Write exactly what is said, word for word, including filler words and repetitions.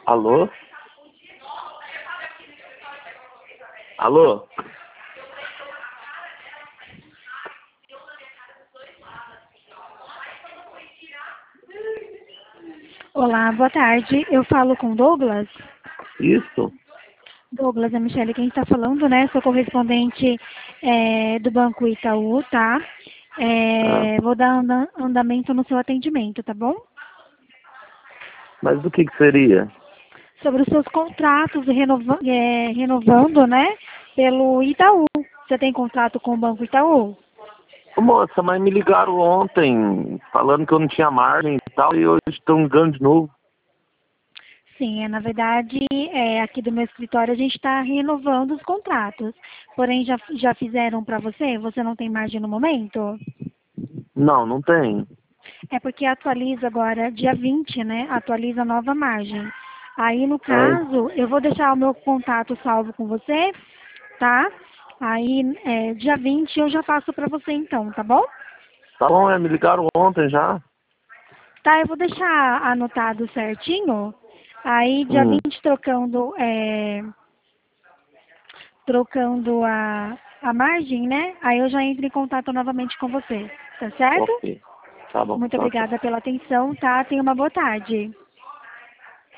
Alô? Alô? Olá, boa tarde. Eu falo com Douglas. Isso? Douglas, é a Michelle quem está falando, né? Sou correspondente é, do Banco Itaú, tá? Ah, É, vou dar anda- andamento no seu atendimento, tá bom? mas do que que seria? Sobre os seus contratos renova, é, renovando, né? Pelo Itaú. Você tem contrato com o Banco Itaú? Ô, moça, mas me ligaram ontem falando que eu não tinha margem e tal, e hoje estão ligando de novo. Sim, é, na verdade, é, aqui do meu escritório a gente está renovando os contratos. Porém, já, já fizeram para você? Você não tem margem no momento? Não, não tem. É porque atualiza agora, dia vinte, né? Atualiza a nova margem. Aí, no Ai, caso, eu vou deixar o meu contato salvo com você, tá? Aí, é, dia vinte eu já faço para você então, tá bom? tá bom, é, me ligaram ontem já. Tá, eu vou deixar anotado certinho. Aí, dia Hum, vinte trocando, é, trocando a, a margem, né? Aí eu já entro em contato novamente com você, tá certo? ok. Tá bom, Muito tchau, tchau. obrigada pela atenção, tá? Tenha uma boa tarde.